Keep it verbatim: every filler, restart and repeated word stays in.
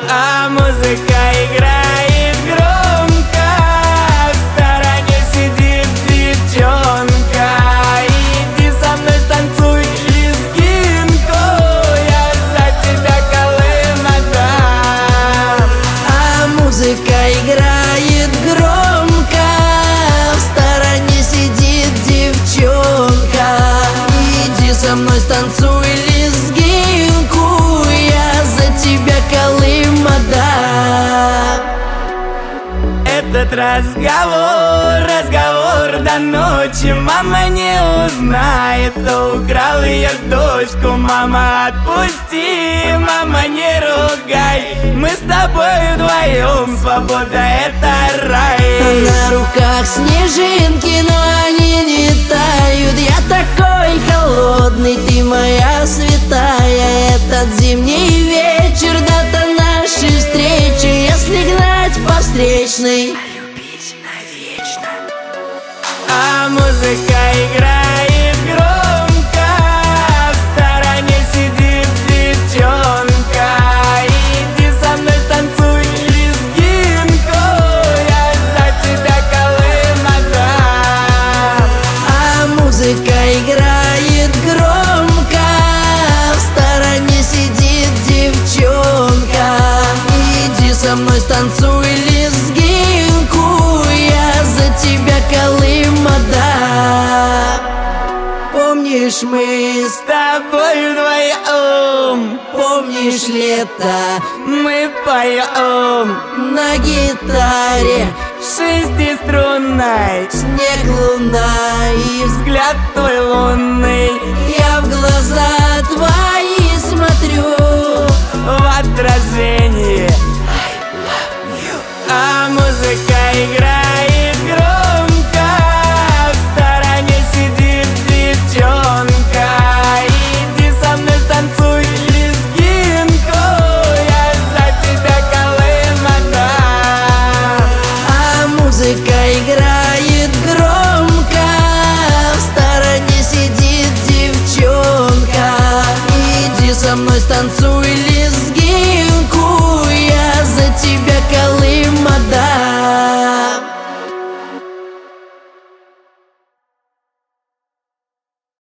А музыка играет громко, в стороне сидит девчонка. Иди со мной станцуй лезгинку, я за тебя Колым отдам. А музыка играет громко, в стороне сидит девчонка. Иди со мной станцуй лезгинку, я за тебя Колым отдам. Этот разговор, разговор до ночи. Мама не узнает, кто украл ее дочку. Мама, отпусти, мама, не ругай. Мы с тобой вдвоем, свобода — это рай. На руках снежинки, но они не тают. Я такой холодный, ты моя святая. Этот зимний вечер, дата нашей встречи. Если гнать по встречной, любить навечно. А музыка играет громко, в стороне сидит девчонка. Иди со мной станцуй лезгинку, я за тебя Колым отдам. А музыка играет громко, в стороне сидит девчонка. Иди со мной станцуй лезгинку, я за тебя Колым отдам. Помнишь, мы С тобой вдвоем, помнишь лето мы поем на гитаре, шестиструнной. снег, луна и взгляд. Взгляд твой лунный Я в глаза твои смотрю, в отражении. А музыка играет громко, в стороне сидит девчонка. Иди со мной станцуй лезгинку, я за тебя Колым отдам. а музыка играет громко, в стороне сидит девчонка. Иди со мной станцуй